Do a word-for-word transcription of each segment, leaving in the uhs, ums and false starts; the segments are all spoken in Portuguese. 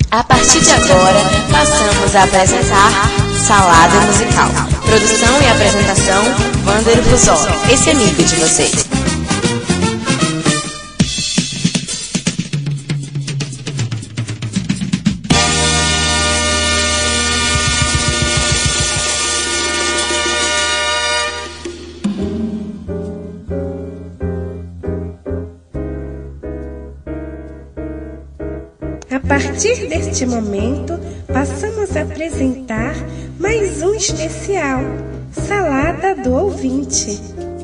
A partir de agora, passamos a apresentar Salada Musical. Produção e apresentação, Wander Ruzol, esse amigo de vocês. A partir deste momento, passamos a apresentar mais um especial, Salada do Ouvinte.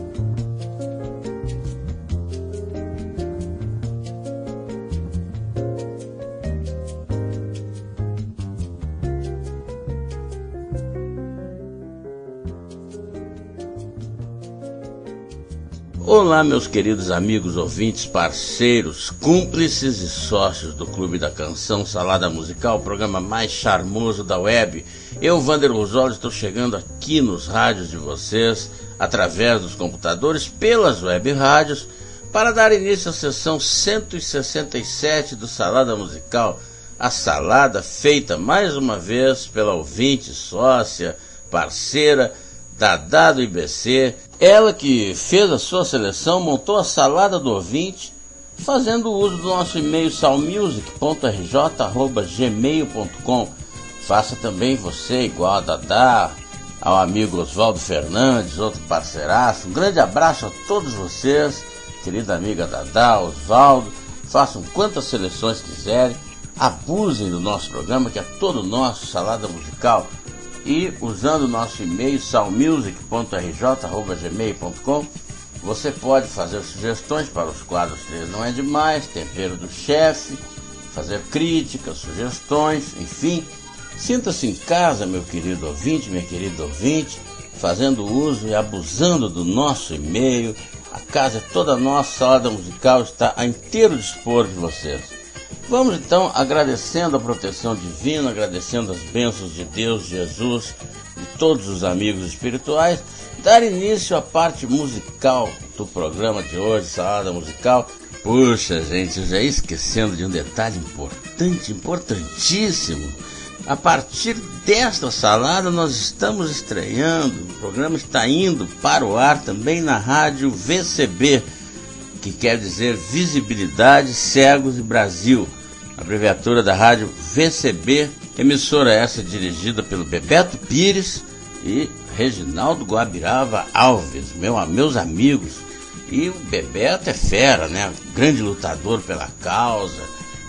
Olá, meus queridos amigos, ouvintes, parceiros, cúmplices e sócios do Clube da Canção Salada Musical, o programa mais charmoso da web. Eu, Wander Ruzol, estou chegando aqui nos rádios de vocês, através dos computadores, pelas web rádios, para dar início à sessão cento e sessenta e sete do Salada Musical, a salada feita mais uma vez pela ouvinte, sócia, parceira, Dadá do I B C, ela que fez a sua seleção, montou a salada do ouvinte, fazendo uso do nosso e-mail salmusic ponto r j arroba gmail ponto com. Faça também você igual a Dadá, ao amigo Oswaldo Fernandes, outro parceiraço. Um grande abraço a todos vocês, querida amiga Dadá, Oswaldo. Façam quantas seleções quiserem, abusem do nosso programa, que é todo nosso, Salada Musical. E usando o nosso e-mail salmusic ponto r j arroba gmail ponto com, você pode fazer sugestões para os quadros três Não É Demais, Tempero do Chefe, fazer críticas, sugestões, enfim. Sinta-se em casa, meu querido ouvinte, minha querida ouvinte, fazendo uso e abusando do nosso e-mail. A casa é toda nossa, a Salada Musical está a inteiro dispor de vocês. Vamos então, agradecendo a proteção divina, agradecendo as bênçãos de Deus, Jesus, de todos os amigos espirituais, dar início à parte musical do programa de hoje, Salada Musical. Puxa, gente, eu já ia esquecendo de um detalhe importante, importantíssimo. A partir desta salada nós estamos estreando, o programa está indo para o ar também na rádio V C B, que quer dizer Visibilidade Cegos e Brasil, abreviatura da rádio V C B, emissora essa dirigida pelo Bebeto Pires e Reginaldo Guabirava Alves, meu, meus amigos. E o Bebeto é fera, né? Grande lutador pela causa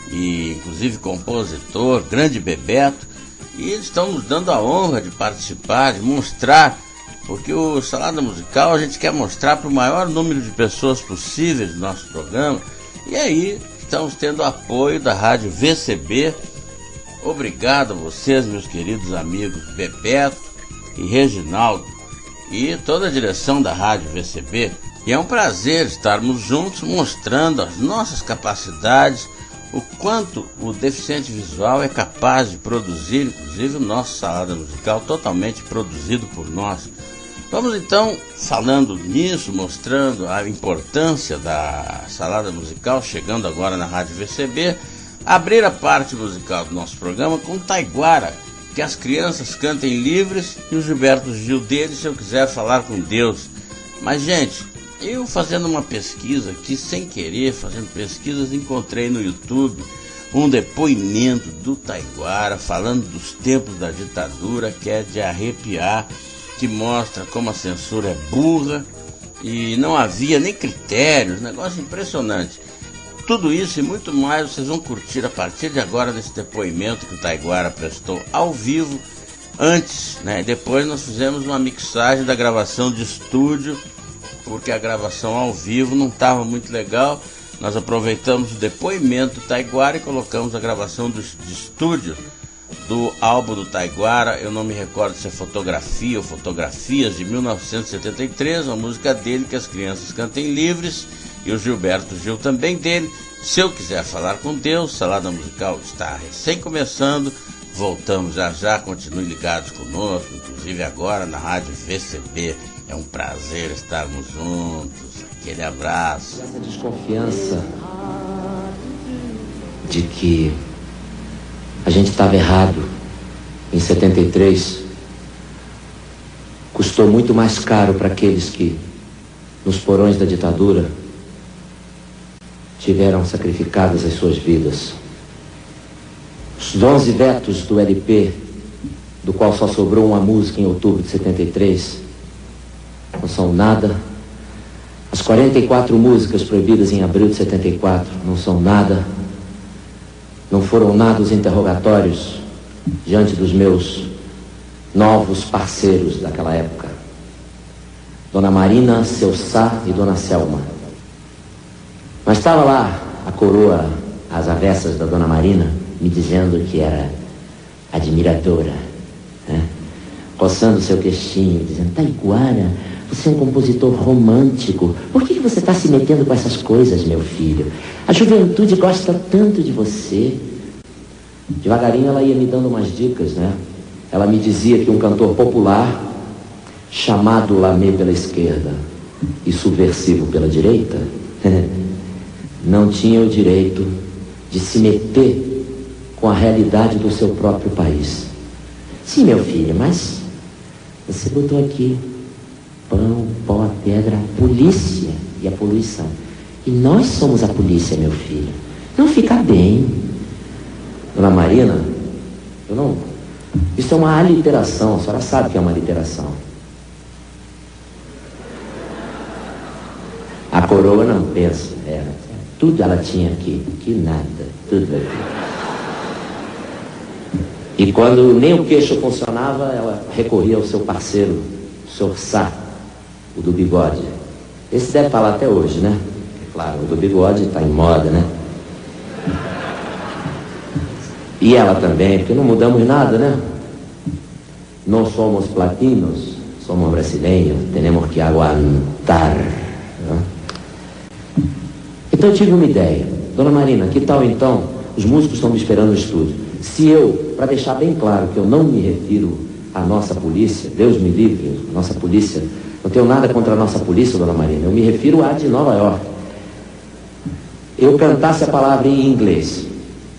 e inclusive compositor, grande Bebeto. E eles estão nos dando a honra de participar, de mostrar, porque o Salada Musical a gente quer mostrar para o maior número de pessoas possíveis do nosso programa. E aí estamos tendo apoio da rádio V C B. Obrigado a vocês, meus queridos amigos Bebeto e Reginaldo e toda a direção da rádio V C B. E é um prazer estarmos juntos mostrando as nossas capacidades, o quanto o deficiente visual é capaz de produzir, inclusive o nosso Salada Musical totalmente produzido por nós. Vamos então, falando nisso, mostrando a importância da Salada Musical, chegando agora na Rádio V C B, abrir a parte musical do nosso programa com Taiguara, que as crianças cantem livres, e o Gilberto Gil dele, se eu quiser falar com Deus. Mas, gente, eu fazendo uma pesquisa aqui, sem querer, fazendo pesquisas, encontrei no YouTube um depoimento do Taiguara, falando dos tempos da ditadura, que é de arrepiar, que mostra como a censura é burra e não havia nem critérios, negócio impressionante. Tudo isso e muito mais vocês vão curtir a partir de agora nesse depoimento que o Taiguara prestou ao vivo. Antes, né, depois nós fizemos uma mixagem da gravação de estúdio, porque a gravação ao vivo não estava muito legal. Nós aproveitamos o depoimento do Taiguara e colocamos a gravação do, de estúdio do álbum do Taiguara. Eu não me recordo se é Fotografia ou Fotografias, de mil novecentos e setenta e três, uma música dele, que as crianças cantem livres, e o Gilberto Gil também dele. Se eu quiser falar com Deus, Salada Musical está recém começando, voltamos já já, continue ligados conosco, inclusive agora na rádio V C B. É um prazer estarmos juntos, aquele abraço. Essa desconfiança de que A gente estava errado. Em setenta e três, custou muito mais caro para aqueles que, nos porões da ditadura, tiveram sacrificadas as suas vidas. Os onze vetos do L P, do qual só sobrou uma música em outubro de setenta e três, não são nada. As quarenta e quatro músicas proibidas em abril de setenta e quatro não são nada. Não foram nada os interrogatórios diante dos meus novos parceiros daquela época. Dona Marina, seu Sá e Dona Selma. Mas estava lá a coroa às avessas da Dona Marina, me dizendo que era admiradora, né? Coçando seu queixinho, dizendo: Taiguara, você é um compositor romântico. Por que você está se metendo com essas coisas, meu filho? A juventude gosta tanto de você. Devagarinho ela ia me dando umas dicas, né? Ela me dizia que um cantor popular, chamado Lamé pela esquerda e subversivo pela direita, não tinha o direito de se meter com a realidade do seu próprio país. Sim, meu filho, mas você botou aqui pão, pó, a pedra, a polícia e a poluição. E nós somos a polícia, meu filho. Não fica bem. Dona Marina, eu não... Isso é uma aliteração, a senhora sabe que é uma aliteração. A coroa não pensa, é, tudo ela tinha aqui, que nada, tudo aqui. E quando nem o queixo funcionava, ela recorria ao seu parceiro, o senhor Sá, o do bigode. Esse deve estar lá até hoje, né? Claro, o do bigode está em moda, né? E ela também, porque não mudamos nada, né? Não somos platinos, somos brasileiros, temos que aguentar, né? Então eu tive uma ideia. Dona Marina, que tal então, os músicos estão me esperando no estúdio, se eu, para deixar bem claro que eu não me refiro à nossa polícia, Deus me livre, nossa polícia, não tenho nada contra a nossa polícia, Dona Marina, eu me refiro à de Nova York, eu cantasse a palavra em inglês.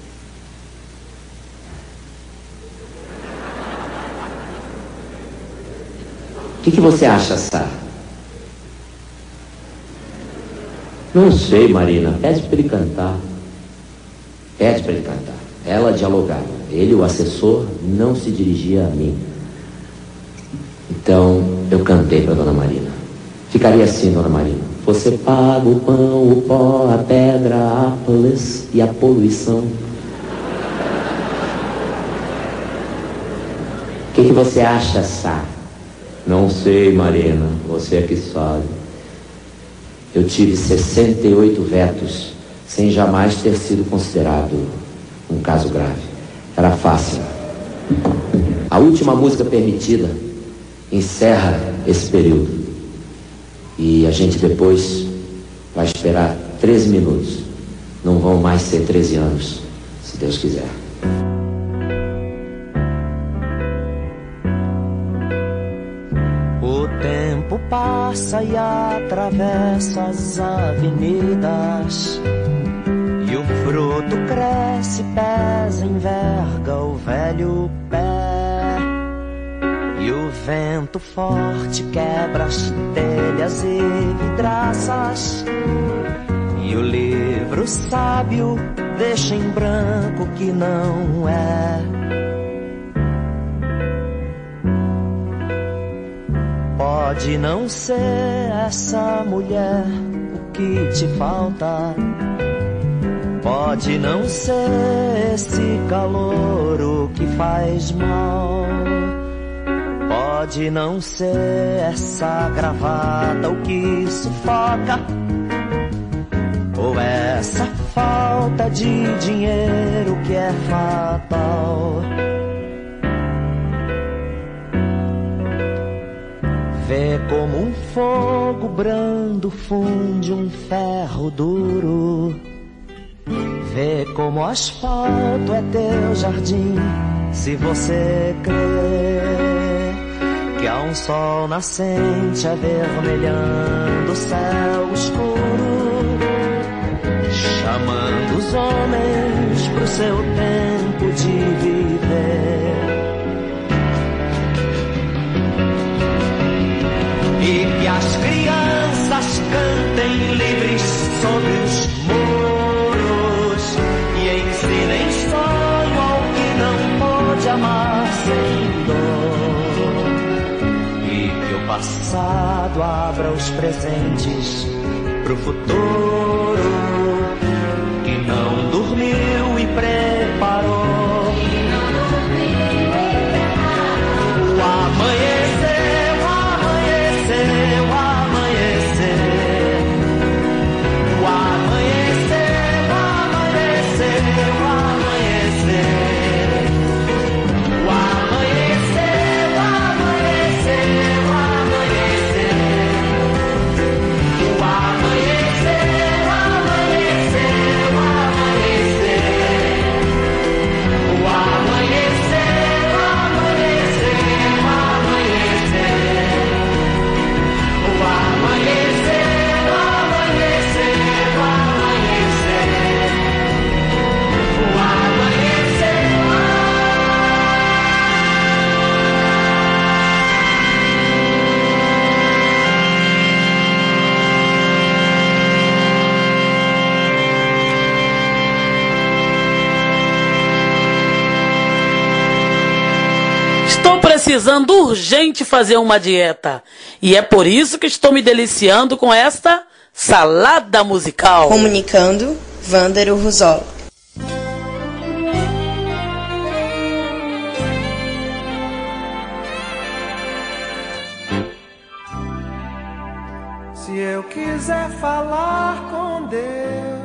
O que, que você acha, Sá? Não sei, Marina. Pede para ele cantar. Pede para ele cantar. Ela dialogava. Ele, o assessor, não se dirigia a mim. Então, eu cantei para Dona Marina. Ficaria assim, Dona Marina. Você paga o pão, o pó, a pedra, a polícia e a poluição. O que, que você acha, Sá? Não sei, Marina, você é que sabe. Eu tive sessenta e oito vetos, sem jamais ter sido considerado um caso grave. Era fácil. A última música permitida encerra esse período. E a gente depois vai esperar treze minutos. Não vão mais ser treze anos, se Deus quiser. Passa e atravessa as avenidas, e o fruto cresce, pesa, enverga o velho pé, e o vento forte quebra as telhas e vidraças, e o livro sábio deixa em branco o que não é. Pode não ser essa mulher o que te falta, pode não ser esse calor o que faz mal, pode não ser essa gravata o que sufoca, ou essa falta de dinheiro que é fatal. Vê como um fogo brando funde um ferro duro. Vê como o asfalto é teu jardim, se você crê que há um sol nascente avermelhando o céu escuro, chamando os homens pro seu tempo de sem dor, e que o passado abra os presentes pro futuro, que não dormiu e preparou o amanhecer, o amanhecer, o amanhecer, o amanhecer, o amanhecer, o amanhecer, o amanhecer, o amanhecer, o amanhecer, o amanhecer, o amanhecer, o amanhecer, o Estou precisando urgente fazer uma dieta. E é por isso que estou me deliciando com esta salada musical. Comunicando, Vândero Ruzola. Se eu quiser falar com Deus,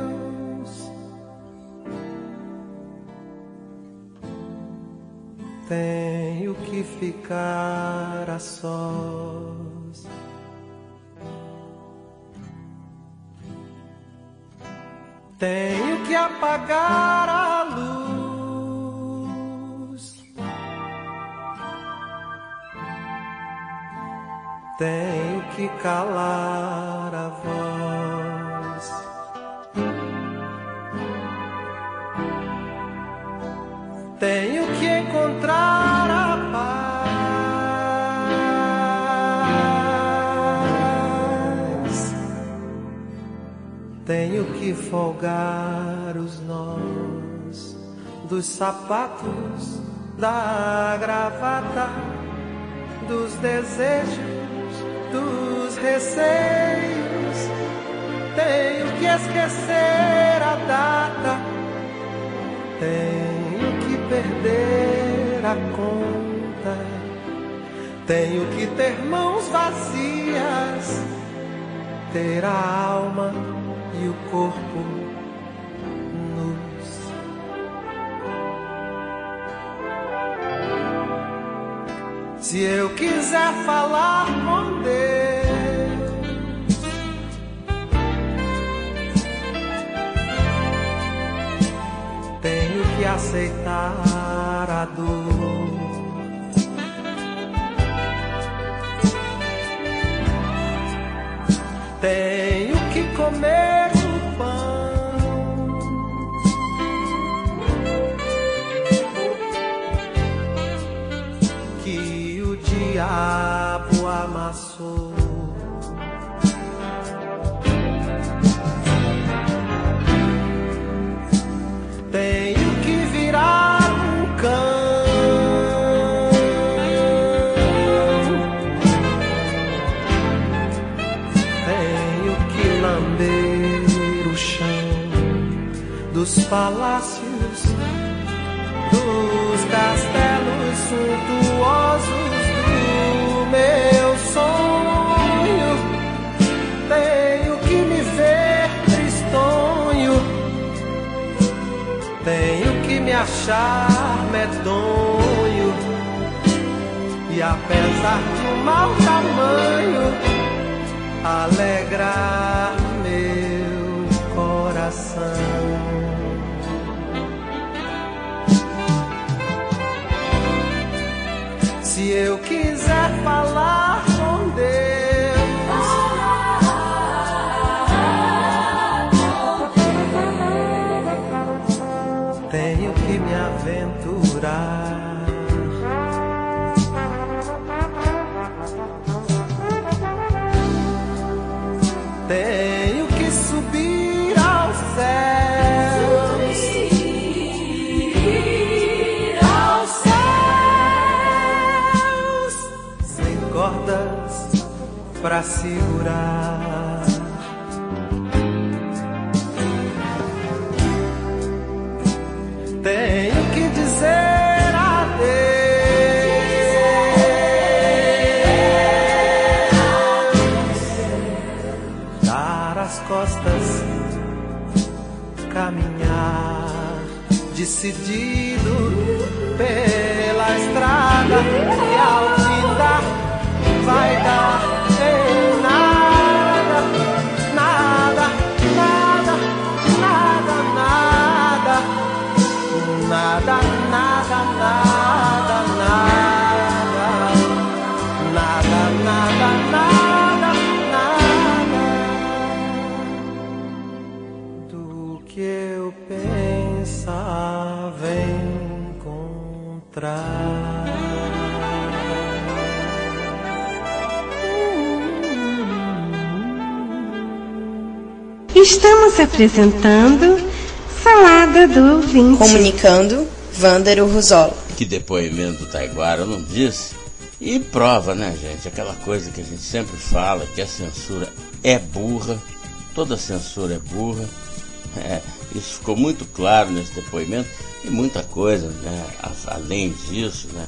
tenho que ficar a sós. Tenho que apagar a luz. Tenho que calar a voz. Tenho que encontrar a paz. Tenho que folgar os nós dos sapatos, da gravata, dos desejos, dos receios. Tenho que esquecer a data. Tenho que perder a conta. Tenho que ter mãos vazias, ter a alma e o corpo nus. Se eu quiser falar com Deus, tenho que aceitar a dor. Tenho que comer o pão. Que o diabo amassou. Tenho que virar um cão. Tenho que lamber o chão dos palácios, dos castelos suntuosos do meu sonho. Tenho que me ver tristonho. Tenho que me achar medonho. E apesar de um mau tamanho, alegrar meu coração. Se eu quiser falar com Deus, tenho que me aventurar. Tenho que subir aos céus. Subir aos céus. pra segurar. Tenho que dizer adeus, dar as costas, caminhar decidido pela estrada e ao findar vai dar em nada, nada, nada, nada, nada, nada, nada, nada, nada, nada, nada, nada do que eu pensava encontrar. Estamos apresentando Salada do Ouvinte. Comunicando, Vândero Ruzola. Que depoimento do Taiguara não disse? E prova, né, gente? Aquela coisa que a gente sempre fala, que a censura é burra, toda censura é burra. É, isso ficou muito claro nesse depoimento. E muita coisa, né? Além disso, né?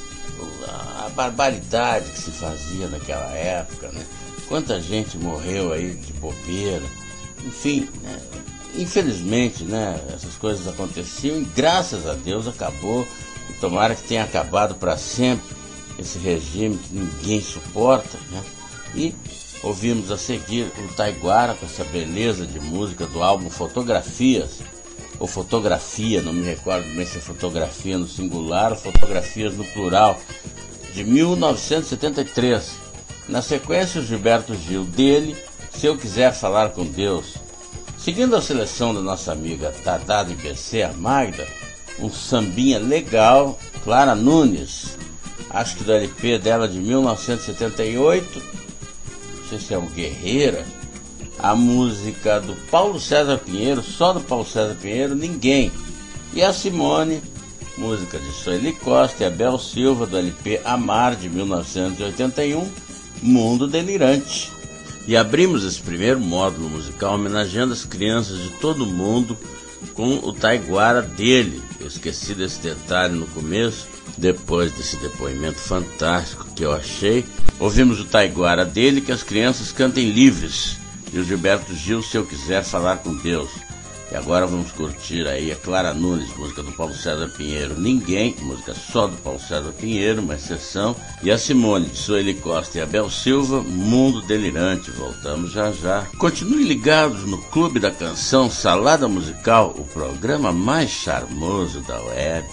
A barbaridade que se fazia naquela época, né? Quanta gente morreu aí de bobeira. Enfim, né? Infelizmente, né? Essas coisas aconteciam e graças a Deus acabou. E tomara que tenha acabado para sempre esse regime que ninguém suporta, né? E ouvimos a seguir o Taiguara com essa beleza de música do álbum Fotografias, ou Fotografia, não me recordo bem se é fotografia no singular ou fotografias no plural, de mil novecentos e setenta e três. Na sequência, o Gilberto Gil, dele, Se Eu Quiser Falar com Deus. Seguindo a seleção da nossa amiga Tadá do I B C, a Magda, um sambinha legal, Clara Nunes, acho que do L P dela de mil novecentos e setenta e oito, não sei se é o Guerreira, a música do Paulo César Pinheiro, só do Paulo César Pinheiro, Ninguém, e a Simone, música de Sueli Costa e Abel Silva, do L P Amar, de mil novecentos e oitenta e um, Mundo Delirante. E abrimos esse primeiro módulo musical homenageando as crianças de todo mundo com o Taiguara dele. Eu esqueci desse detalhe no começo, depois desse depoimento fantástico que eu achei. Ouvimos o Taiguara dele, que as crianças cantem livres, e o Gilberto Gil, Se Eu Quiser Falar com Deus. E agora vamos curtir aí a Clara Nunes, música do Paulo César Pinheiro, Ninguém, música só do Paulo César Pinheiro, uma exceção. E a Simone, de Sueli Costa e Abel Silva, Mundo Delirante. Voltamos já já. Continue ligados no Clube da Canção Salada Musical, o programa mais charmoso da web.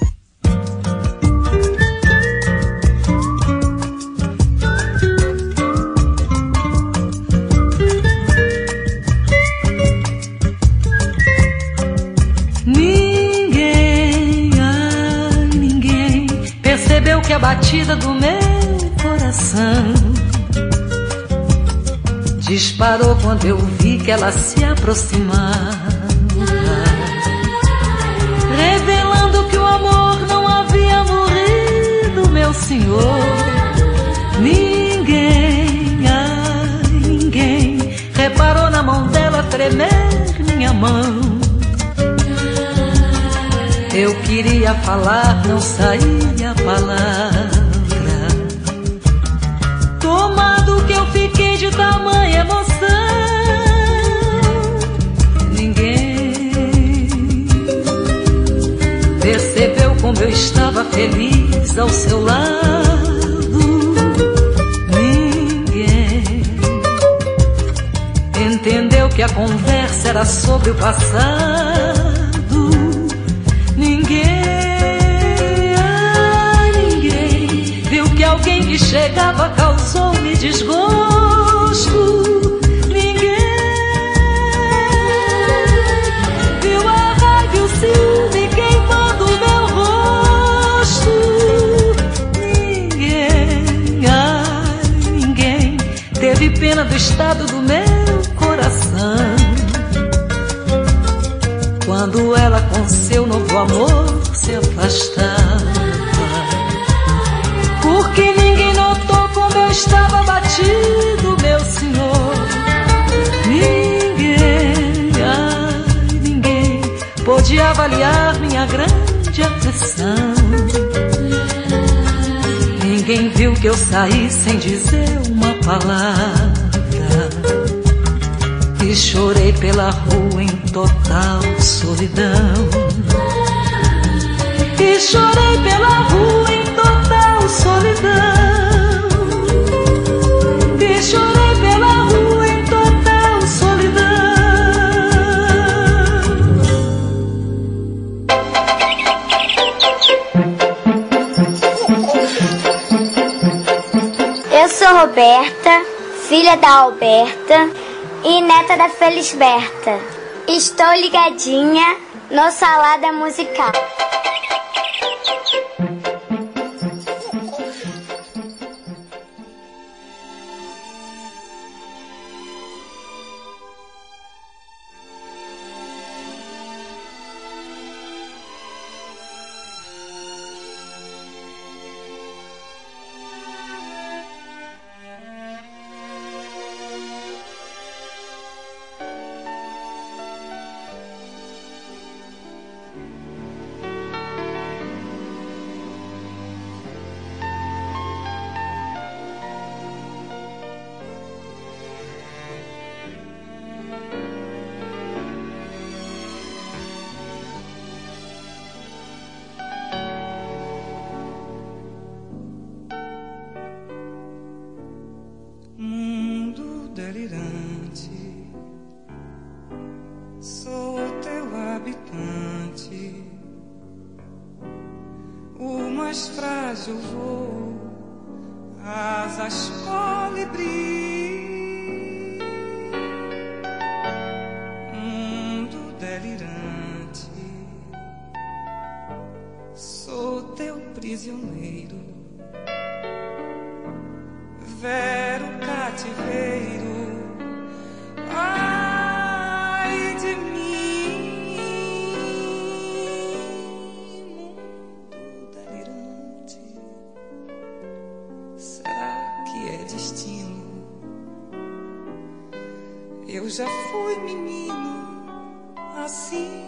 Que a batida do meu coração disparou quando eu vi que ela se aproximava, revelando que o amor não havia morrido, meu senhor. Ninguém, ai, ninguém reparou na mão dela tremer minha mão. Eu queria falar, não saía a palavra. Tomado que eu fiquei de tamanha emoção. Ninguém percebeu como eu estava feliz ao seu lado. Ninguém entendeu que a conversa era sobre o passado. Ninguém, ah, ninguém viu que alguém que chegava causou-me desgosto. Ninguém viu a raiva e o ciúme queimando o meu rosto. Ninguém, ah, ninguém teve pena do estado do meu coração quando ela com seu novo amor se afastava. Porque ninguém notou como eu estava batido, meu senhor. Ninguém, ai, ninguém pôde avaliar minha grande aflição. Ninguém viu que eu saí sem dizer uma palavra. E chorei pela rua em total solidão. E chorei pela rua em total solidão. E chorei pela rua em total solidão. Eu sou Roberta, filha da Alberta e neta da Felisberta. Estou ligadinha no Salada Musical. Eu já fui menino assim.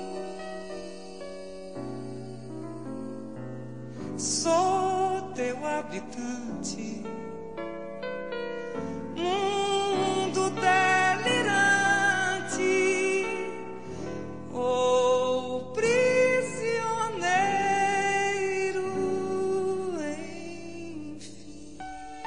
Sou teu habitante, mundo delirante, ou prisioneiro, enfim.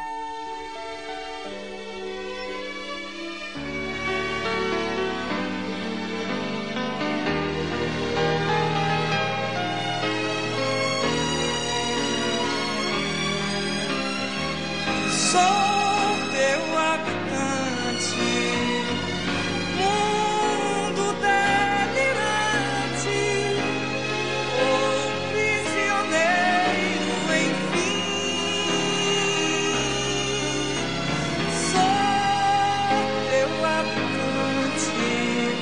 Sou teu habitante, mundo delirante, ou prisioneiro, enfim. Sou teu habitante,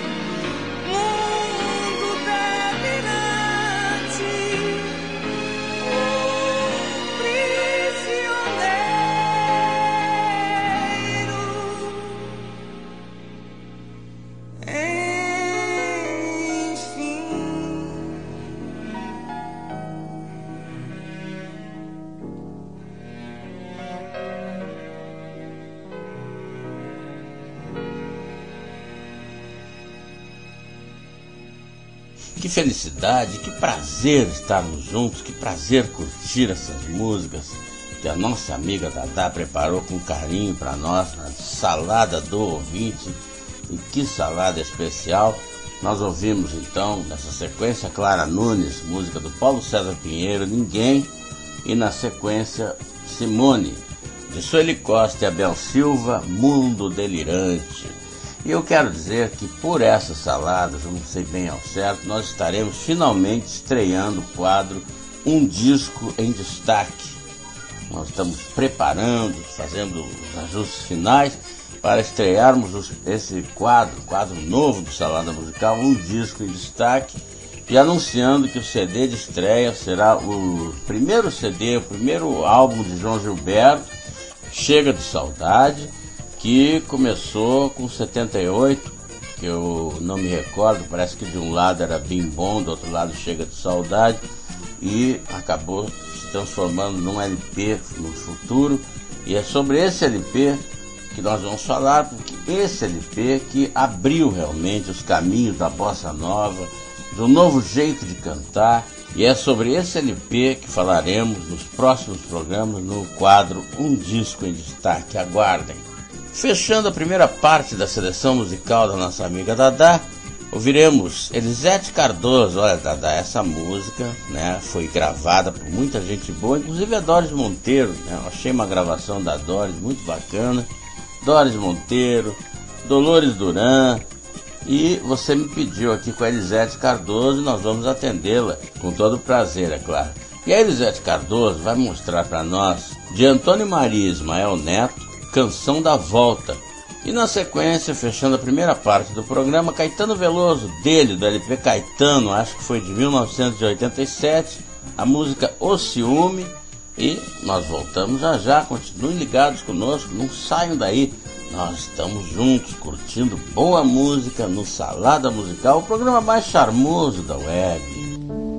mundo delirante, ou prisioneiro. Que felicidade, que prazer estarmos juntos, que prazer curtir essas músicas que a nossa amiga Dadá preparou com carinho para nós na Salada do Ouvinte. E que salada especial! Nós ouvimos então, nessa sequência, Clara Nunes, música do Paulo César Pinheiro, Ninguém, e na sequência Simone, de Sueli Costa e Abel Silva, Mundo Delirante. E eu quero dizer que por essas saladas, eu não sei bem ao certo, nós estaremos finalmente estreando o quadro Um Disco em Destaque. Nós estamos preparando, fazendo os ajustes finais para estrearmos os, esse quadro, quadro novo do Salada Musical, Um Disco em Destaque, e anunciando que o C D de estreia será o primeiro C D, o primeiro álbum de João Gilberto, Chega de Saudade, que começou com setenta e oito, que eu não me recordo, parece que de um lado era Bim Bom, do outro lado Chega de Saudade, e acabou se transformando num L P no futuro, e é sobre esse L P que nós vamos falar, porque esse L P que abriu realmente os caminhos da bossa nova, do novo jeito de cantar, e é sobre esse L P que falaremos nos próximos programas no quadro Um Disco em Destaque. Aguardem. Fechando a primeira parte da seleção musical da nossa amiga Dadá, ouviremos Elisete Cardoso. Olha, Dadá, essa música, né, foi gravada por muita gente boa, inclusive a Doris Monteiro, né? Eu achei uma gravação da Doris muito bacana. Doris Monteiro, Dolores Duran, e você me pediu aqui com a Elisete Cardoso, e nós vamos atendê-la com todo prazer, é claro. E a Elisete Cardoso vai mostrar para nós, de Antônio Maria Ismael Neto, Canção da Volta. E na sequência, fechando a primeira parte do programa, Caetano Veloso, dele, do L P Caetano, acho que foi de mil novecentos e oitenta e sete, a música O Ciúme. E nós voltamos já já, continuem ligados conosco, não saiam daí, nós estamos juntos curtindo boa música no Salada Musical, o programa mais charmoso da web.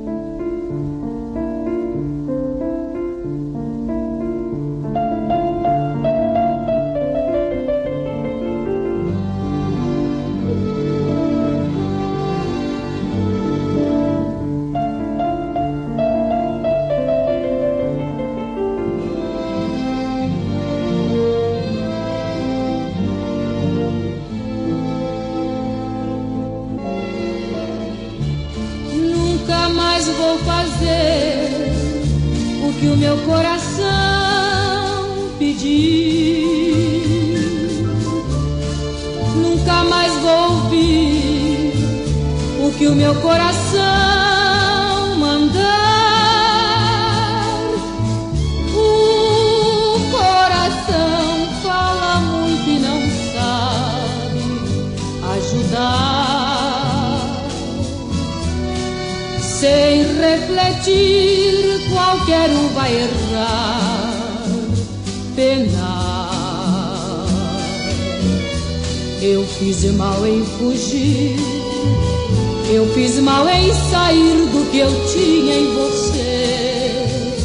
Qualquer um vai errar, penar. Eu fiz mal em fugir, eu fiz mal em sair do que eu tinha em você,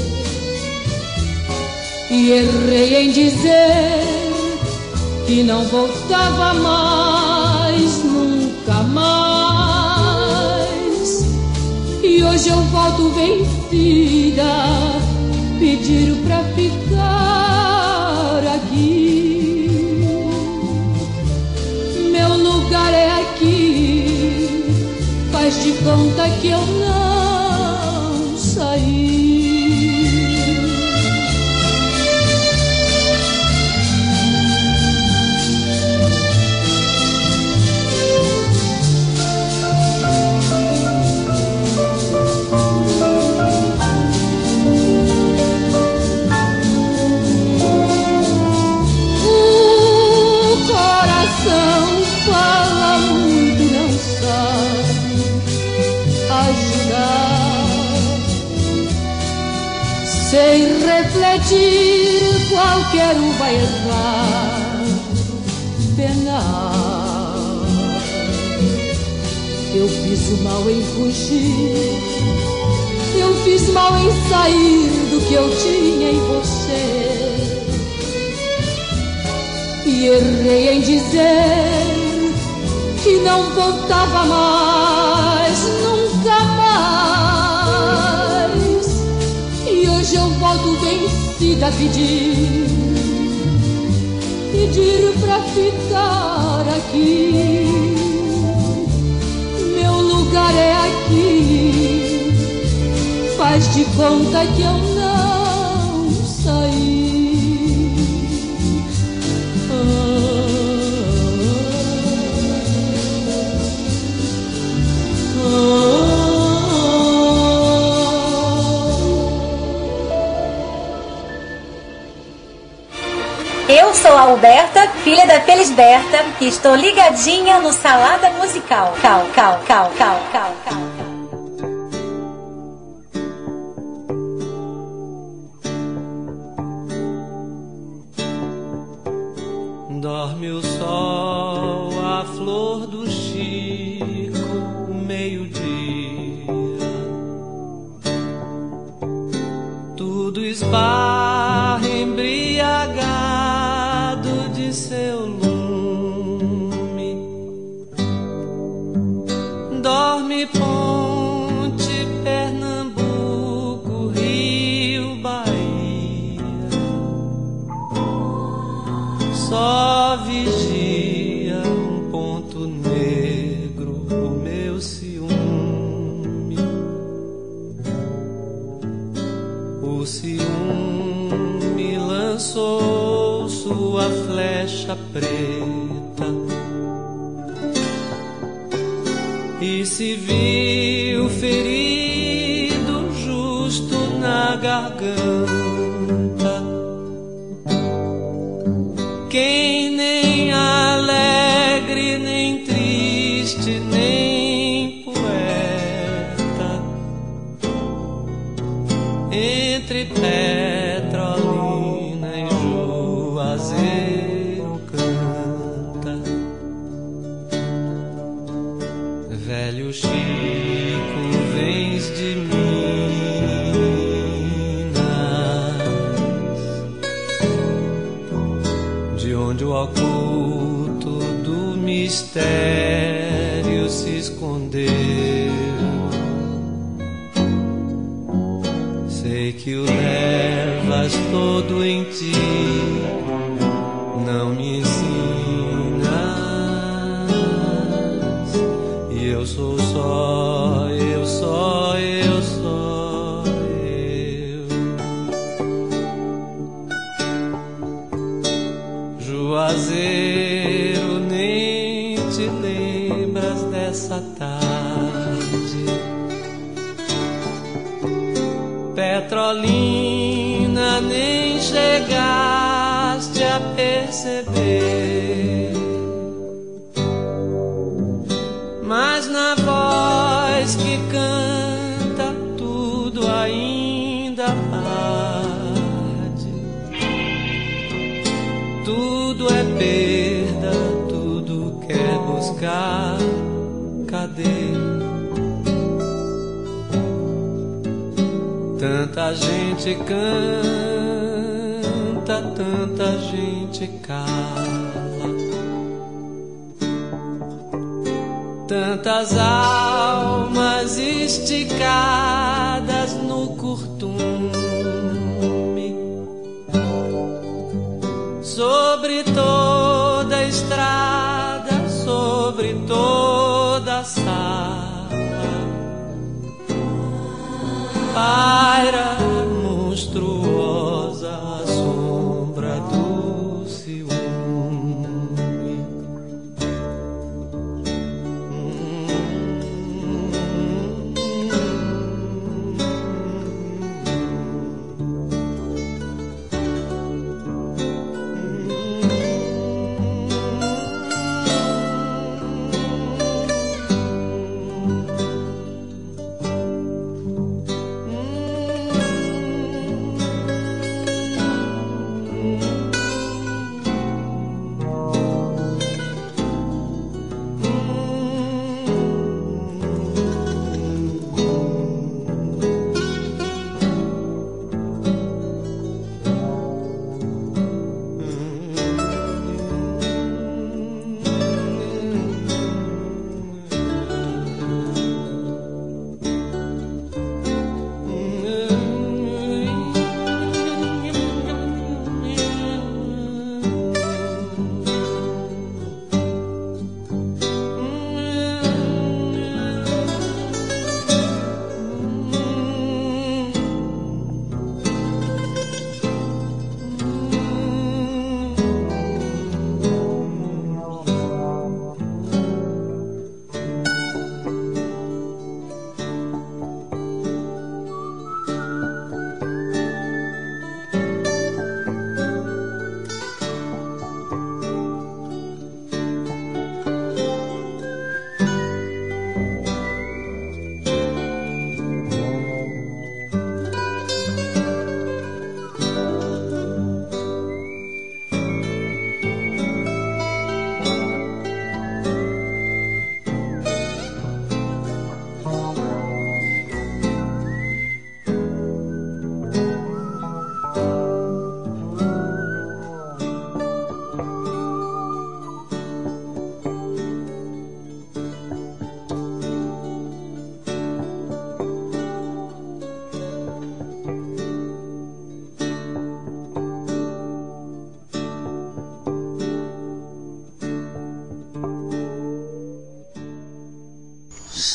e errei em dizer que não voltava mais, nunca mais. E hoje eu volto vencida, pedir pra ficar aqui. Meu lugar é aqui, faz de conta que eu não saí. Fala muito, não sabe ajudar. Sem refletir, qualquer um vai errar, penar. Eu fiz mal em fugir, eu fiz mal em sair do que eu tinha em você, e errei em dizer que não voltava mais, nunca mais. E hoje eu volto vencida a pedir, pedir pra ficar aqui. Meu lugar é aqui, faz de conta que eu não saí. Eu sou a Alberta, filha da Felisberta, e estou ligadinha no Salada Musical. Cal, cal, cal, cal, cal, cal. tudo esbarra embriagado de seu lume. Dorme Ponte, Pernambuco, Rio, Bahia. Só vigia um ponto negro, o meu ciúme. O ciúme lançou sua flecha preta e se viu ferido justo na garganta. Quem nem alegre, nem triste, nem poeta, entre Petrolina e Juazeiro canta. Velho Chico, vens de Minas, de onde o oculto do mistério se escondeu. Sei que o levas todo em ti, não me ensinas. E eu sou só, eu só, eu só, eu. Juazeiro, nem te lembras dessa tarde. Petrolina, nem chegaste a perceber, mas na voz que canta tudo ainda arde. Tudo é perda, tudo quer buscar. Cadê? Tanta gente canta, tanta gente cala, tantas almas esticadas no curtume. Sobre toda a estrada, sobre toda a sala, paira monstruosa a sombra do ciúme.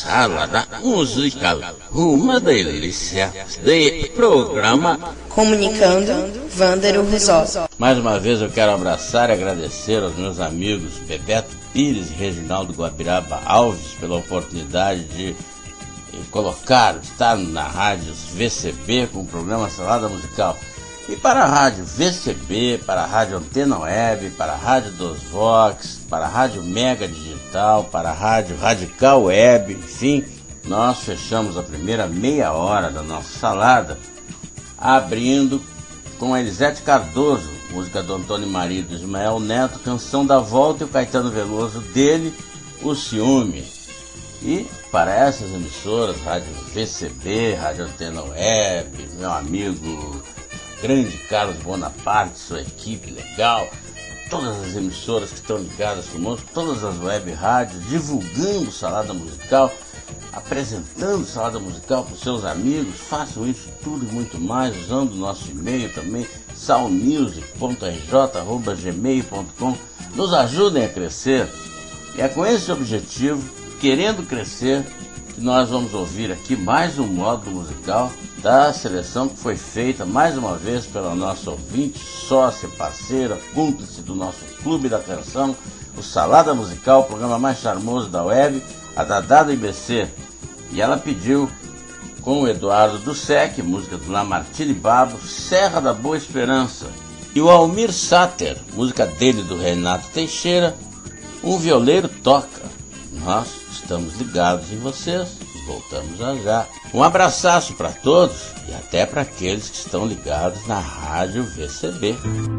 Salada Musical, uma delícia de programa. Comunicando, Vândero Rosol. Mais uma vez eu quero abraçar e agradecer aos meus amigos Bebeto Pires e Reginaldo Guabiraba Alves pela oportunidade de colocar, estar na rádio V C B com o programa Salada Musical. E para a rádio V C B, para a rádio Antena Web, para a rádio Dos Vox, para a rádio Mega Digital, para a rádio Radical Web, enfim, nós fechamos a primeira meia hora da nossa salada, abrindo com a Elisete Cardoso, música do Antônio Maria e do Ismael Neto, Canção da Volta, e o Caetano Veloso dele, O Ciúme. E para essas emissoras, rádio V C B, rádio Antena Web, meu amigo grande Carlos Bonaparte, sua equipe legal, todas as emissoras que estão ligadas conosco, todas as web rádios, divulgando Salada Musical, apresentando Salada Musical para os seus amigos, façam isso tudo e muito mais, usando o nosso e-mail também, salmusic ponto r j arroba gmail ponto com, nos ajudem a crescer. E é com esse objetivo, querendo crescer, que nós vamos ouvir aqui mais um módulo musical da seleção que foi feita mais uma vez pela nossa ouvinte, sócia, parceira, cúmplice do nosso Clube da Canção, o Salada Musical, o programa mais charmoso da web, a Dadá do I B C. E ela pediu, com o Eduardo Dussek, música do Lamartine Babo, Serra da Boa Esperança. E o Almir Sater, música dele do Renato Teixeira, Um Violeiro Toca. Nós estamos ligados em vocês. Voltamos já já. Um abraçaço para todos e até para aqueles que estão ligados na rádio V C B.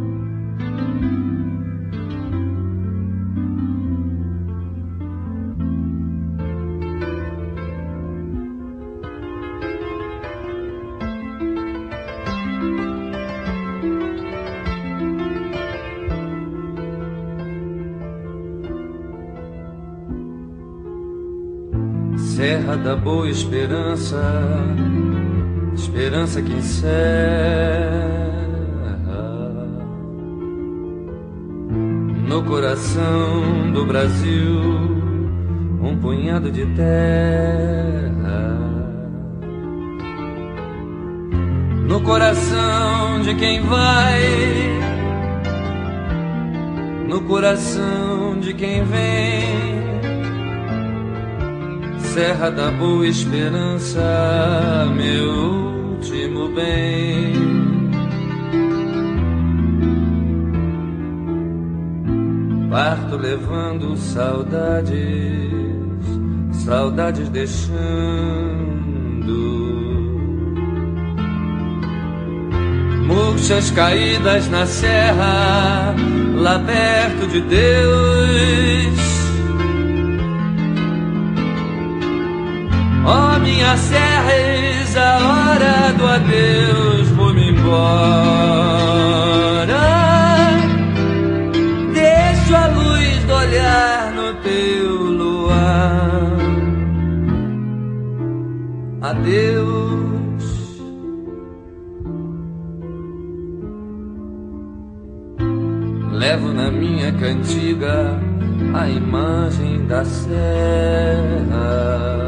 Serra da Boa Esperança, esperança que encerra no coração do Brasil um punhado de terra, no coração de quem vai, no coração de quem vem. Serra da Boa Esperança, meu último bem. Parto levando saudades, saudades deixando murchas caídas na serra, lá perto de Deus. Oh, minha serra, eis a hora do adeus, vou-me embora. Deixo a luz do olhar no teu luar. Adeus. Levo na minha cantiga a imagem da serra.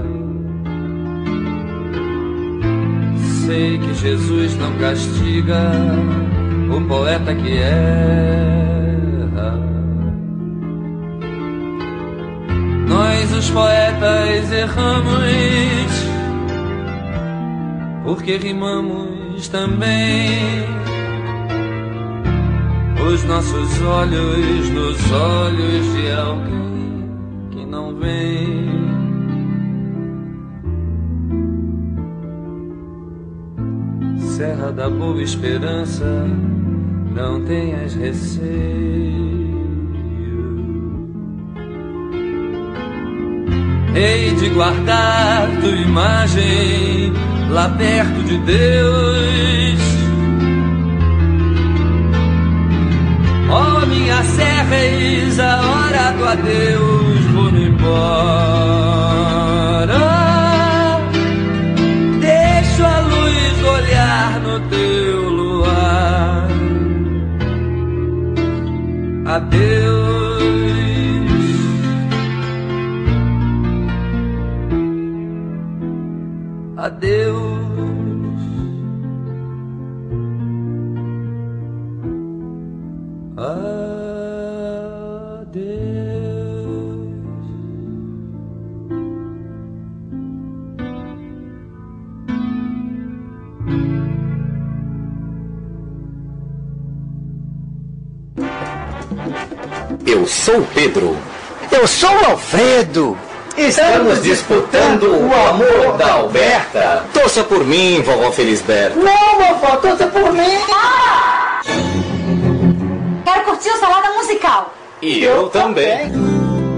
Sei que Jesus não castiga o poeta que erra. Nós os poetas erramos porque rimamos também. Os nossos olhos nos olhos de alguém que não vem. Serra da Boa Esperança, não tenhas receio. Hei de guardar tua imagem lá perto de Deus. Oh, minha serra, eis a hora do adeus, vou-me embora. Deixo a luz olhar no teu luar. Adeus. Eu sou o Pedro. Eu sou o Alfredo. Estamos disputando o amor da Alberta. Torça por mim, vovó Felisberta. Não, vovó, torça por mim. Ah! Quero curtir o Salada Musical. E eu, eu também. também.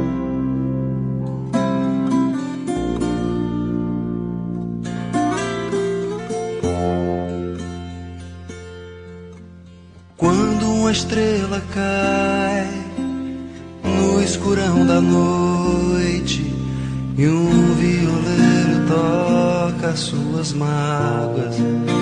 Quando uma estrela cai no escurão da noite e um violeiro toca suas mágoas,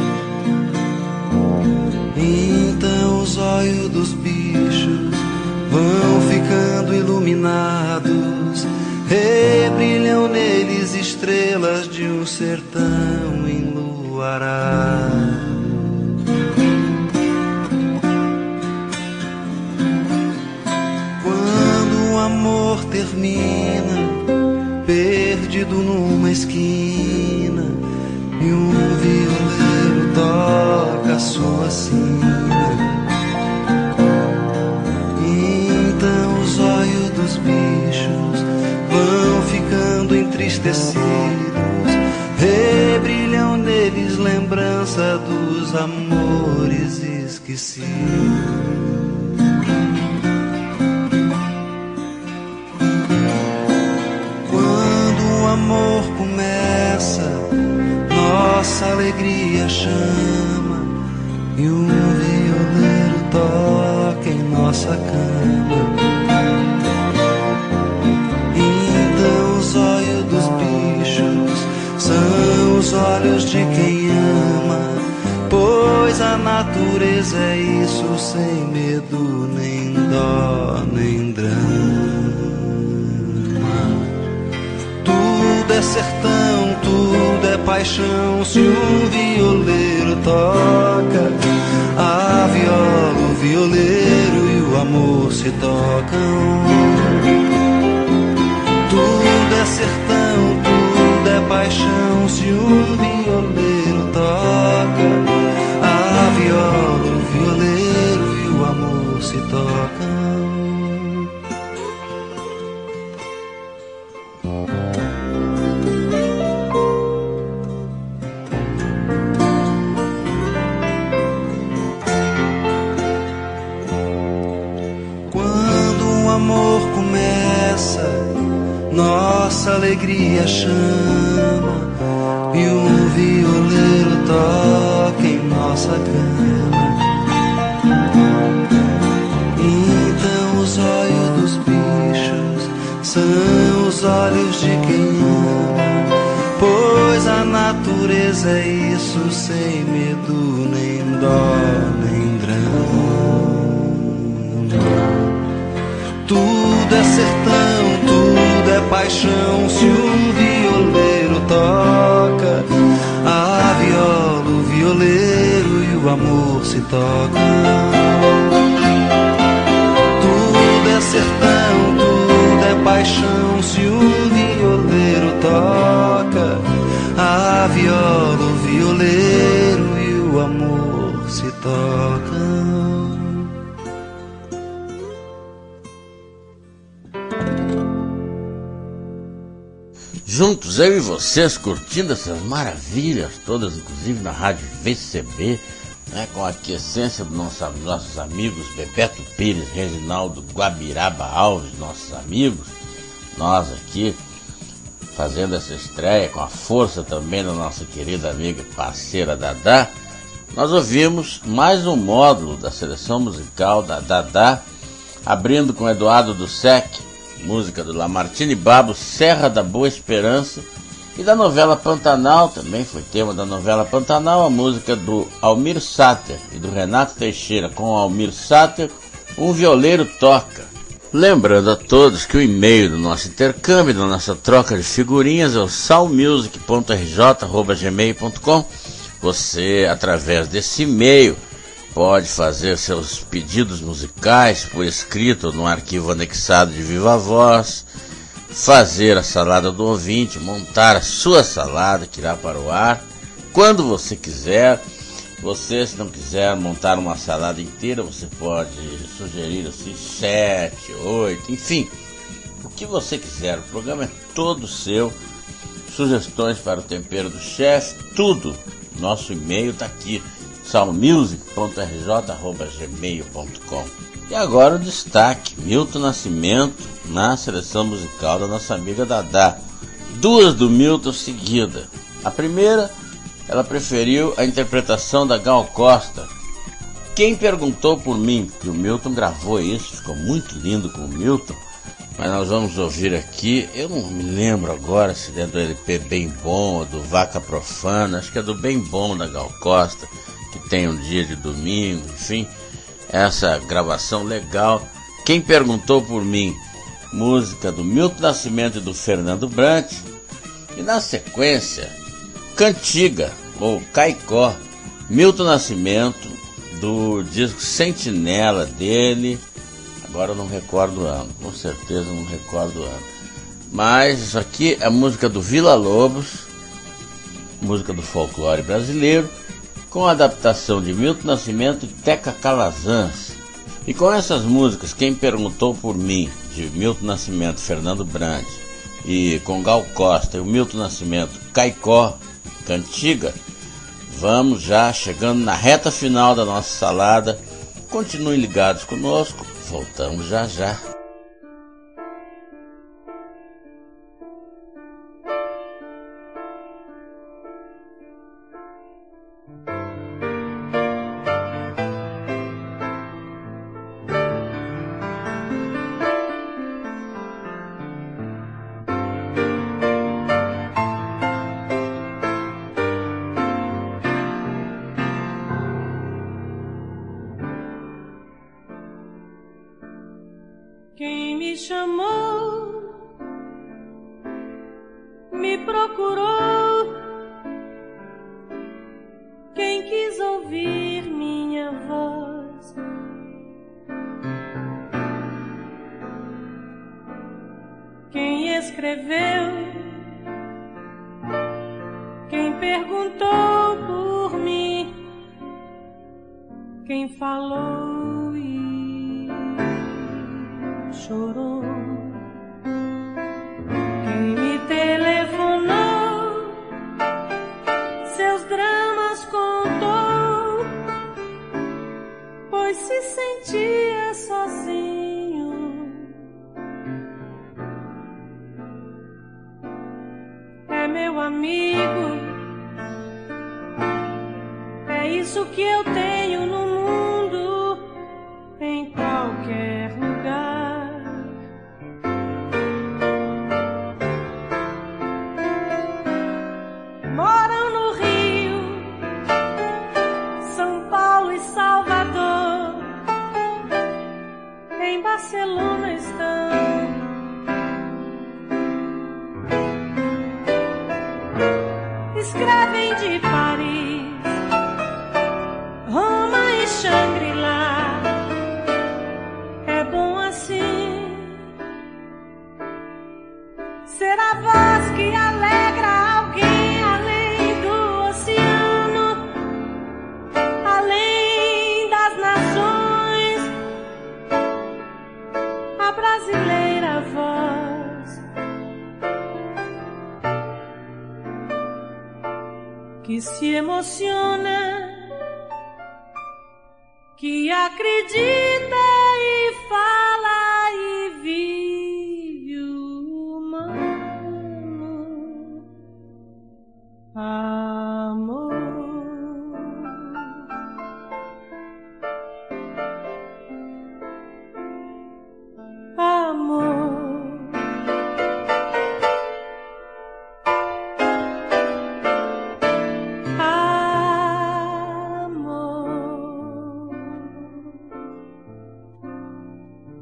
então os olhos dos bichos vão ficando iluminados, rebrilham neles estrelas de um sertão enluarado. Quando o amor termina, perdido numa esquina, e um violeiro toca a sua sina, então os olhos dos bichos vão ficando entristecidos, rebrilham neles lembrança dos amores esquecidos. Quando o amor começa, nossa alegria chama, e um violeiro toca em nossa cama. Então os olhos dos bichos são os olhos de quem ama, pois a natureza é isso, sem medo, nem dó, nem drama. Tudo é sertão, tudo é paixão, se um violeiro toca a viola, o violeiro e o amor se tocam. Tudo é sertão, tudo é paixão, se um violeiro toca a viola, o violeiro e o amor se tocam. Quando o amor começa, nossa alegria chama, e um violeiro toca em nossa cama. Então os olhos dos bichos são os olhos de quem ama, pois a natureza é isso, sem medo, nem dó, nem drama. Tudo é sertão, tudo é paixão, se um violeiro toca a viola, o violeiro e o amor se tocam. Tudo é sertão, tudo é paixão, se um violeiro toca a viola, o violeiro e o amor se tocam. Juntos, eu e vocês, curtindo essas maravilhas todas, inclusive na rádio V C B, né, com a aquiescência dos nossos, nossos amigos Bebeto Pires, Reginaldo Guabiraba Alves, nossos amigos, nós aqui fazendo essa estreia com a força também da nossa querida amiga parceira Dadá. Nós ouvimos mais um módulo da seleção musical da Dadá, abrindo com Eduardo Dussek, música do Lamartine Babo, Serra da Boa Esperança, e da novela Pantanal, também foi tema da novela Pantanal, a música do Almir Sater e do Renato Teixeira, com o Almir Sater, Um Violeiro Toca. Lembrando a todos que o e-mail do nosso intercâmbio, da nossa troca de figurinhas, é o salmusic ponto r j arroba gmail ponto com. Você, através desse e-mail, pode fazer seus pedidos musicais por escrito no arquivo anexado de Viva Voz, fazer a salada do ouvinte, montar a sua salada que irá para o ar quando você quiser. Você, se não quiser montar uma salada inteira, você pode sugerir assim sete, oito, enfim, o que você quiser. O programa é todo seu. Sugestões para o tempero do chefe, tudo. Nosso e-mail está aqui, salmusic ponto r j arroba gmail ponto com. E agora o destaque: Milton Nascimento na seleção musical da nossa amiga Dadá. Duas do Milton seguida. A primeira, ela preferiu a interpretação da Gal Costa. Quem perguntou por mim, que o Milton gravou isso, ficou muito lindo com o Milton, mas nós vamos ouvir aqui, eu não me lembro agora se é do L P Bem Bom ou do Vaca Profana, acho que é do Bem Bom da Gal Costa, que tem um dia de domingo, enfim, essa gravação legal. Quem perguntou por mim, música do Milton Nascimento e do Fernando Brant, e na sequência, Cantiga, ou Caicó, Milton Nascimento, do disco Sentinela dele, agora eu não recordo o ano, com certeza não recordo o ano, mas isso aqui é música do Vila Lobos, música do folclore brasileiro, com a adaptação de Milton Nascimento e Teca Calazans. E com essas músicas, Quem Perguntou por Mim, de Milton Nascimento, Fernando Brant, e com Gal Costa e o Milton Nascimento, Caicó, Cantiga, vamos já chegando na reta final da nossa salada. Continuem ligados conosco, voltamos já já. Quem me chamou, me procurou, quem quis ouvir minha voz, quem escreveu, quem perguntou por mim, quem falou e chorou, quem me telefonou, seus dramas contou, pois se sentia sozinho. É meu amigo, é isso que eu tenho no mundo, em qualquer lugar. Moram no Rio, São Paulo e Salvador, em Barcelona estão, escrevem de Paris, Roma e Shangri-La. É bom assim ser a voz que alegra alguém além do oceano, além das nações, a brasileira voz que se emociona, que acredita e fala e vive o humano amor. Amor. Amor.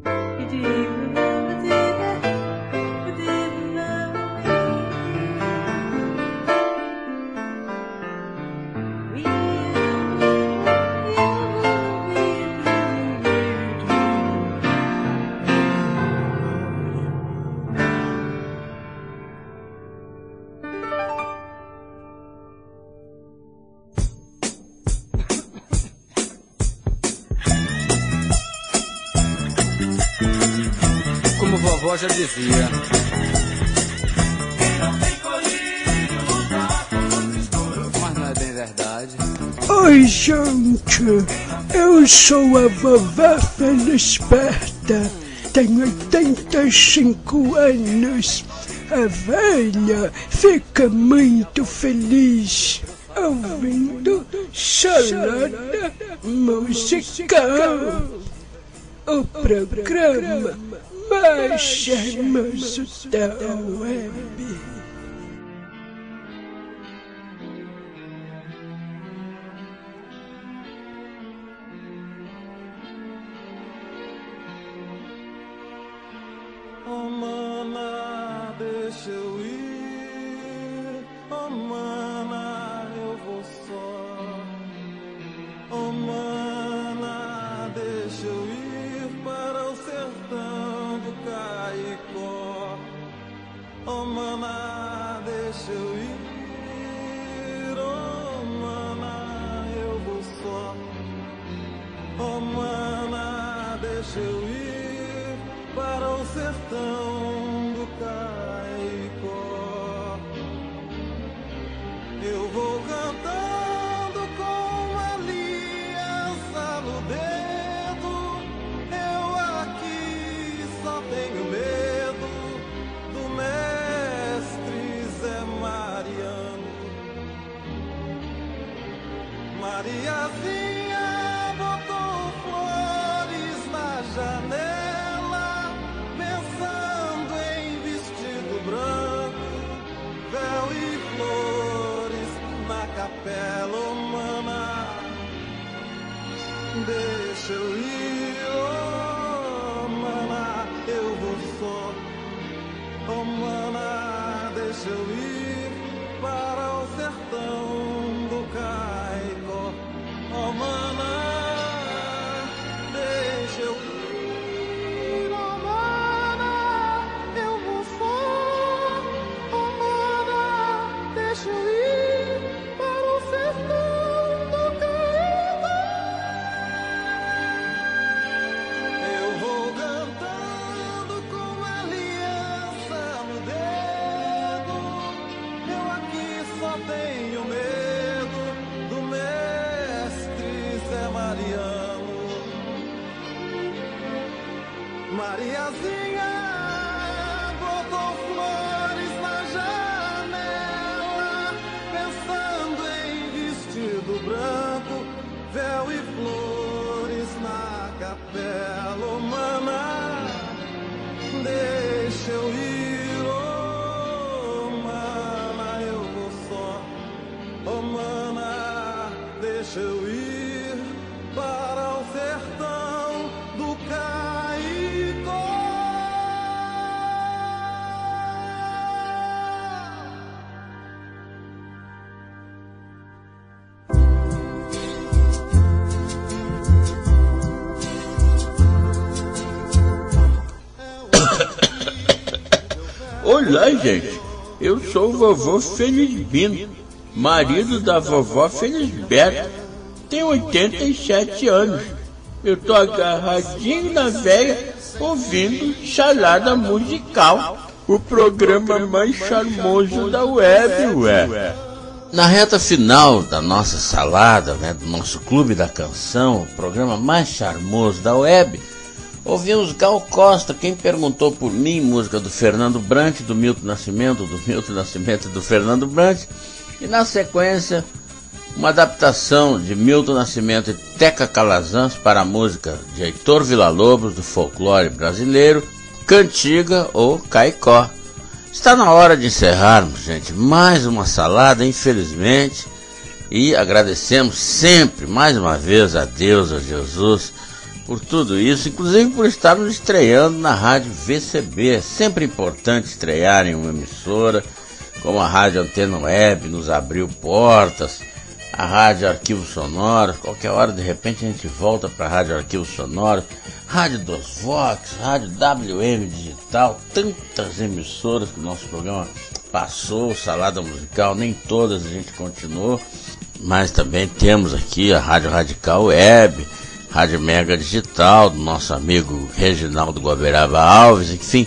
vovó já dizia. Mas não é bem verdade. Oi, gente, eu sou a vovó Felisberta, tenho oitenta e cinco anos. A velha fica muito feliz ouvindo Salada Musical, o programa mais charmoso da web. Oh, mana, deixa eu ir. Oh, mana, eu vou só. Oh, mana, deixa eu ir para o sertão do Caicó. Oh, mana, deixa eu ir. Oh, mana, eu vou só. Oh, mana, deixa eu ir para o sertão do Caicó. Eu vou cantando com aliança no dedo. Eu aqui só tenho medo do mestre Zé Mariano. Mariazinha botou flores na janela, pensando em vestido branco, véu e flores na capela. Oh, mana, deixa eu ir. Oh, mana, eu vou só. Oh, mana, deixa eu ir para o sertão do Caicó. Oh, mana, deixa eu ir. Deixa eu ir para o sertão do Caicó. Eu vou cantando com aliança no dedo. Eu aqui só tenho medo do mestre Zé Mariano. Mariazinha botou flores na janela, pensando em vestido branco, véu e flores na capela. Oh, mana, deixa eu ir. Oh, mana, eu vou só. Oh, mana, deixa eu ir para o sertão do Caicó. Olá, gente. Eu sou o vovô Felisbino, marido da vovó Felisberta. Tenho oitenta e sete anos. Eu tô agarradinho na véia ouvindo Salada Musical, o programa mais charmoso da web, ué. Na reta final da nossa salada, né, do nosso Clube da Canção, o programa mais charmoso da web, ouvimos Gal Costa, Quem Perguntou por Mim, música do Fernando Brant, do Milton Nascimento, do Milton Nascimento e do Fernando Brant, e na sequência, uma adaptação de Milton Nascimento e Teca Calazans para a música de Heitor Villa-Lobos, do folclore brasileiro, Cantiga ou Caicó. Está na hora de encerrarmos, gente, mais uma salada, infelizmente, e agradecemos sempre, mais uma vez, a Deus, a Jesus, por tudo isso, inclusive por estarmos estreando na rádio V C B. É sempre importante estrear em uma emissora, como a Rádio Antena Web nos abriu portas, a Rádio Arquivo Sonoro. Qualquer hora, de repente, a gente volta para a Rádio Arquivo Sonoro, Rádio dos Vox, Rádio W M Digital, tantas emissoras que o nosso programa passou, Salada Musical, nem todas a gente continuou, mas também temos aqui a Rádio Radical Web, Rádio Mega Digital, do nosso amigo Reginaldo Guaberaba Alves, enfim,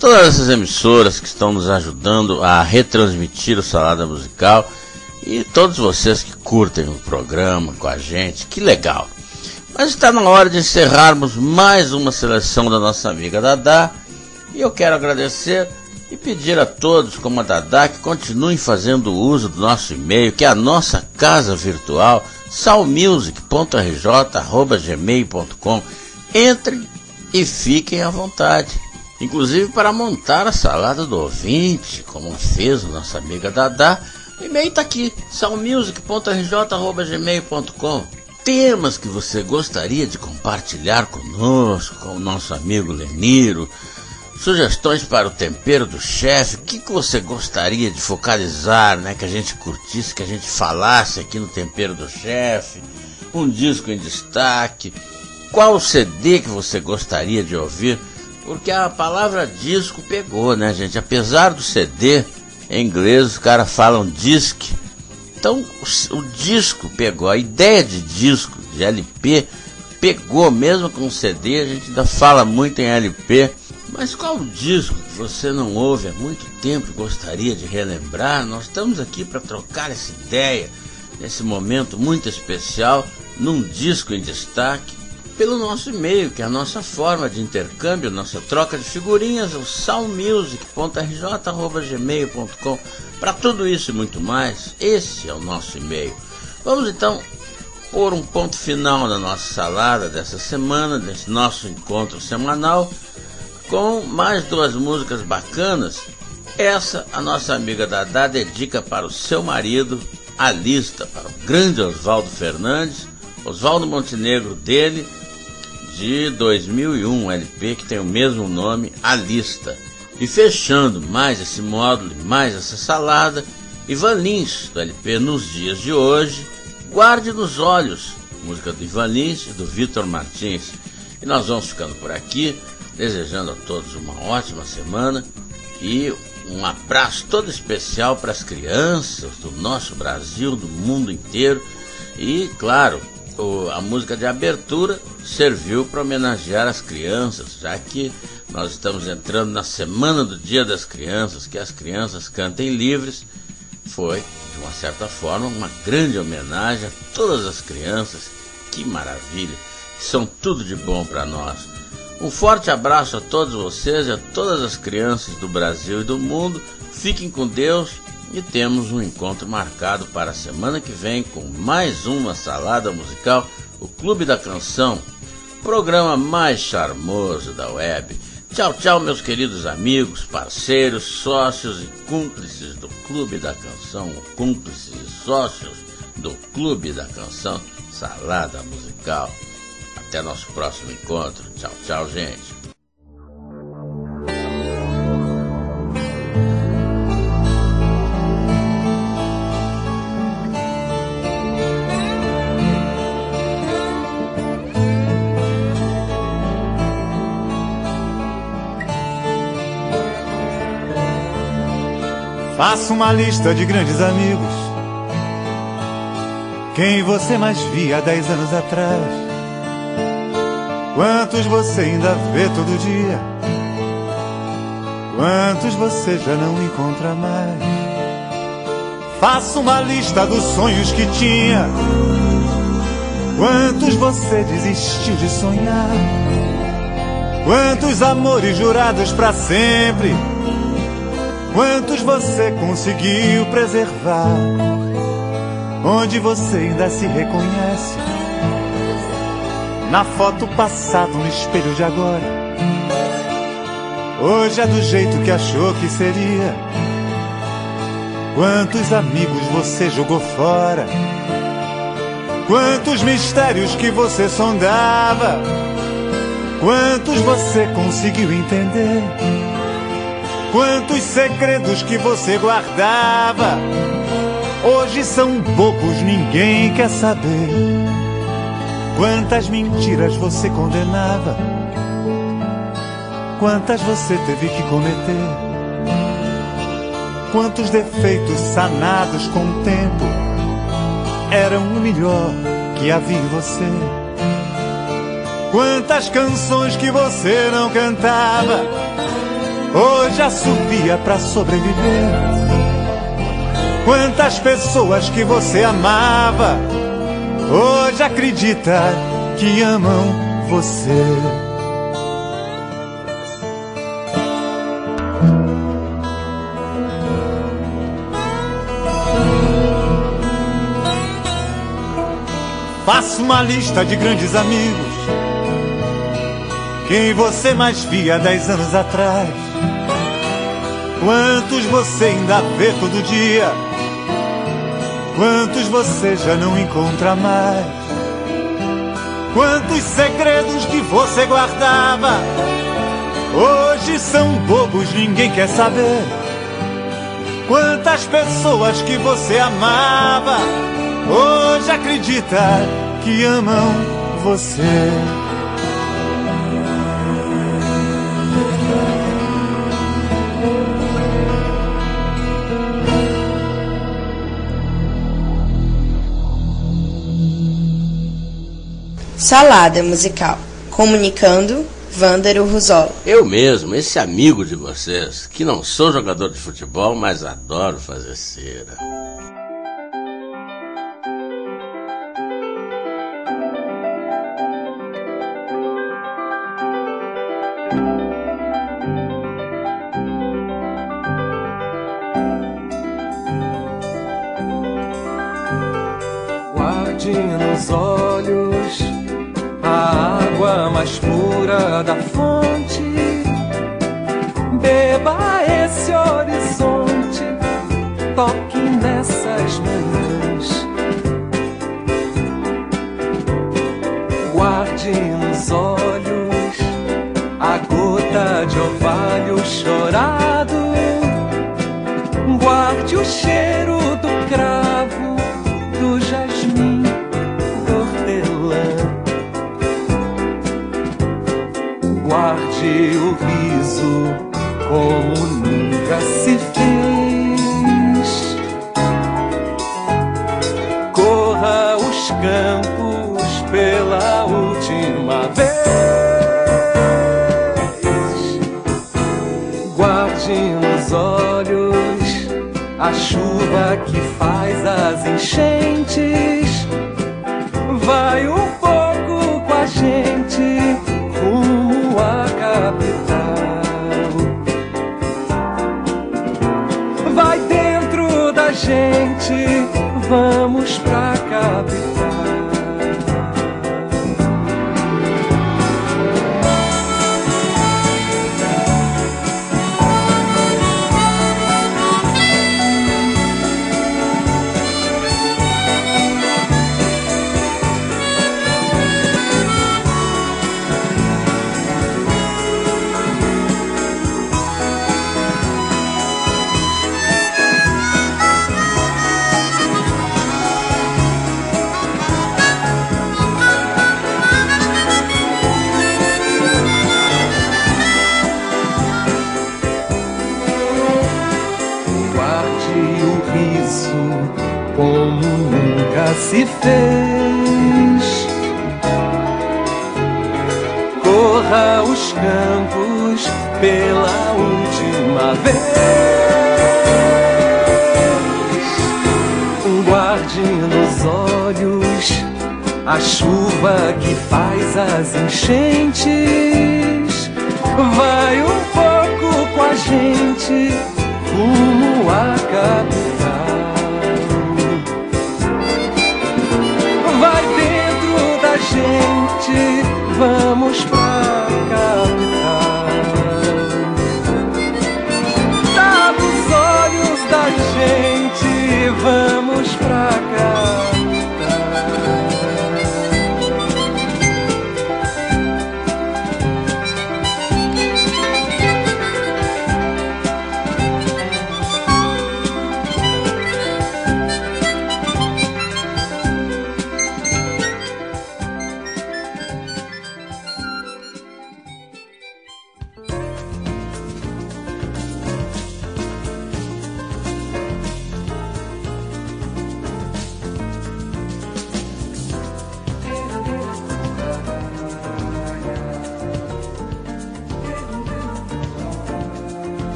todas essas emissoras que estão nos ajudando a retransmitir o Salada Musical e todos vocês que curtem o programa com a gente, que legal. Mas está na hora de encerrarmos mais uma seleção da nossa amiga Dadá, e eu quero agradecer e pedir a todos, como a Dadá, que continuem fazendo uso do nosso e-mail, que é a nossa casa virtual, salmusic ponto r j arroba gmail ponto com. Entrem e fiquem à vontade, inclusive para montar a salada do ouvinte, como fez a nossa amiga Dadá. O e-mail está aqui, salmusic ponto r j arroba gmail ponto com. Temas que você gostaria de compartilhar conosco, com o nosso amigo Leniro, sugestões para o tempero do chefe, o que, que você gostaria de focalizar, né, que a gente curtisse, que a gente falasse aqui no tempero do chefe, um disco em destaque, qual C D que você gostaria de ouvir, porque a palavra disco pegou, né, gente, apesar do C D, em inglês os caras falam disc, então o, o disco pegou, a ideia de disco, de L P, pegou, mesmo com o C D, a gente ainda fala muito em L P. Mas qual o disco que você não ouve há muito tempo e gostaria de relembrar? Nós estamos aqui para trocar essa ideia, nesse momento muito especial, num disco em destaque, pelo nosso e-mail, que é a nossa forma de intercâmbio, nossa troca de figurinhas, o salmusic ponto r j arroba gmail ponto com. Para tudo isso e muito mais, esse é o nosso e-mail. Vamos então pôr um ponto final na nossa salada dessa semana, desse nosso encontro semanal, com mais duas músicas bacanas. Essa a nossa amiga Dadá dedica para o seu marido, A Lista, para o grande Oswaldo Fernandes, Oswaldo Montenegro dele, de dois mil e um, L P que tem o mesmo nome, A Lista. E fechando mais esse módulo, mais essa salada, Ivan Lins, do L P Nos Dias de Hoje, Guarde nos Olhos, música do Ivan Lins e do Vitor Martins. E nós vamos ficando por aqui, desejando a todos uma ótima semana e um abraço todo especial para as crianças do nosso Brasil, do mundo inteiro. E, claro, o, a música de abertura serviu para homenagear as crianças, já que nós estamos entrando na Semana do Dia das Crianças, que as crianças cantem livres. Foi, de uma certa forma, uma grande homenagem a todas as crianças. Que maravilha, são tudo de bom para nós. Um forte abraço a todos vocês e a todas as crianças do Brasil e do mundo. Fiquem com Deus e temos um encontro marcado para a semana que vem com mais uma salada musical, o Clube da Canção, programa mais charmoso da web. Tchau, tchau, meus queridos amigos, parceiros, sócios e cúmplices do Clube da Canção, cúmplices e sócios do Clube da Canção, Salada Musical. Até nosso próximo encontro. Tchau, tchau, gente. Faça uma lista de grandes amigos, quem você mais via há dez anos atrás. Quantos você ainda vê todo dia? Quantos você já não encontra mais? Faça uma lista dos sonhos que tinha. Quantos você desistiu de sonhar? Quantos amores jurados pra sempre? Quantos você conseguiu preservar? Onde você ainda se reconhece? Na foto passada, no espelho de agora. Hoje é do jeito que achou que seria. Quantos amigos você jogou fora? Quantos mistérios que você sondava? Quantos você conseguiu entender? Quantos segredos que você guardava? Hoje são bobos, ninguém quer saber. Quantas mentiras você condenava? Quantas você teve que cometer? Quantos defeitos sanados com o tempo eram o melhor que havia em você? Quantas canções que você não cantava? hoje assovia pra sobreviver. Quantas pessoas que você amava, hoje acredita que amam você. Faça uma lista de grandes amigos, quem você mais via dez anos atrás. Quantos você ainda vê todo dia, quantos você já não encontra mais. Quantos segredos que você guardava, hoje são bobos, ninguém quer saber. Quantas pessoas que você amava, hoje acredita que amam você. Salada musical. Comunicando, Vândaro Ruzoli. Eu mesmo, esse amigo de vocês, que não sou jogador de futebol, mas adoro fazer cera. Guarde nos olhos a água mais pura da fonte, beba esse horizonte, toque nessas manhãs. Guarde nos olhos a gota de orvalho chorado, guarde o cheiro do cravo, do jasmim, do hortelã. Guarde o riso como nunca se fez. Corra os campos pela última vez. Guarde nos olhos a chuva que faz as enchentes. Vai um pouco com a gente rumo à capital. Vai dentro da gente, vamos pra capital. Como nunca se fez. Corra os campos pela última vez. Guarde nos olhos a chuva que faz as enchentes. Vai um pouco com a gente rumo à capital. Vai dentro da gente, vamos pra capital. Tá nos olhos da gente, vamos pra capital.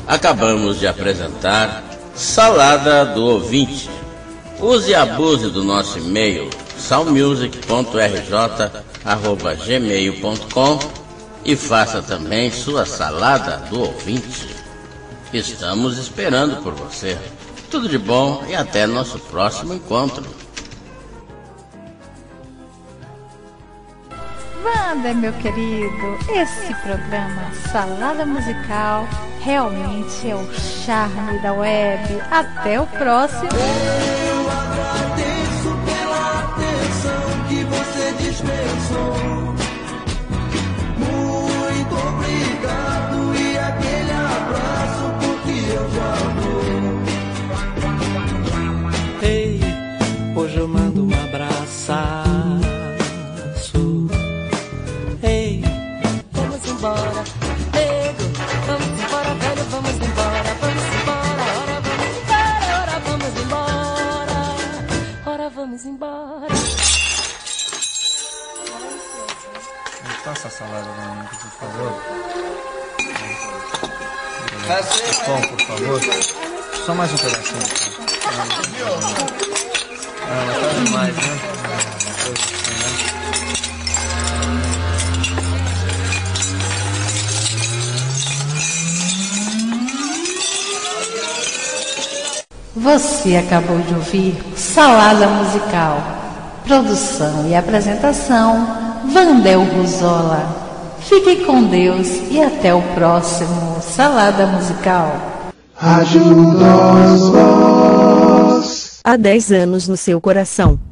Acabamos de apresentar Salada do Ouvinte. Use e abuse do nosso e-mail salmusic ponto r j arroba gmail ponto com e faça também sua Salada do Ouvinte. Estamos esperando por você. Tudo de bom e até nosso próximo encontro. Wander, meu querido, esse programa Salada Musical realmente é o charme da web. Até o próximo. Eu agradeço pela atenção que você dispensou. Muito obrigado e aquele abraço porque eu já vou. Ei, hoje eu mando um abraço. Ei, vamos embora, nego, vamos embora, velho, vamos embora, vamos embora, ora vamos embora, ora vamos embora, ora vamos embora. Me passa a salada pra mim, por favor. Pão, por favor. Só mais um pedacinho. Ah, mas tá demais, né? Você acabou de ouvir Salada Musical. Produção e apresentação, Vandel Ruzola. Fiquem com Deus e até o próximo Salada Musical. Rádio Nós Voz. Há dez anos no seu coração.